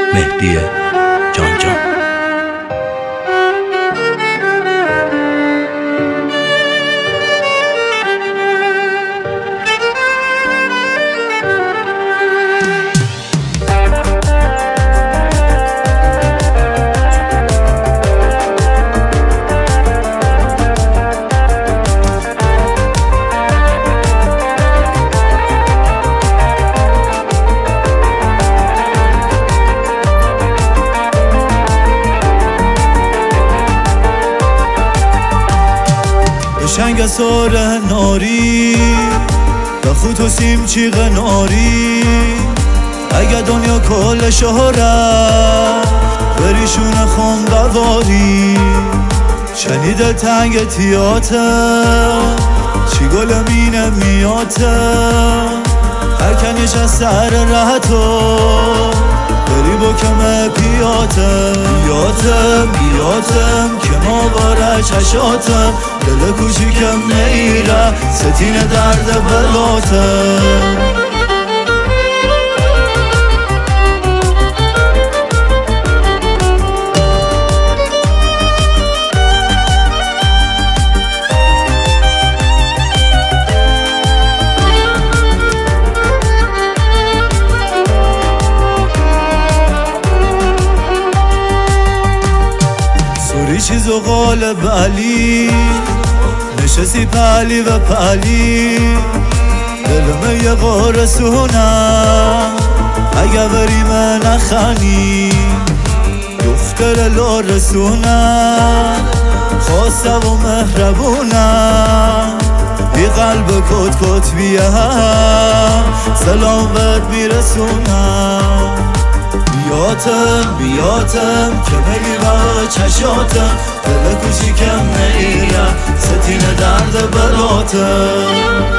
مهدی جان جان. شنگ سار ناری و خود و سیم چیغ ناری اگه دنیا کل شهره بریشون خون قواری شنیده تنگ تیاته چی گل مینه میاته هر کنیش از سر راحتو بری با کمه بیاتم که ما باره چشاتم دل کوچیکم نیره ستین درد بلاتم چیزو غالب علی نشستی پلی و پلی دلمه یه غارسونم اگه بری من نخنی دختر لارسونم خواسته و مهربونم بی قلب کت بیه سلام بهت میرسونم بیاتم که ملی با چشاتم دل کوچیکم نیره ستین درد بلاتم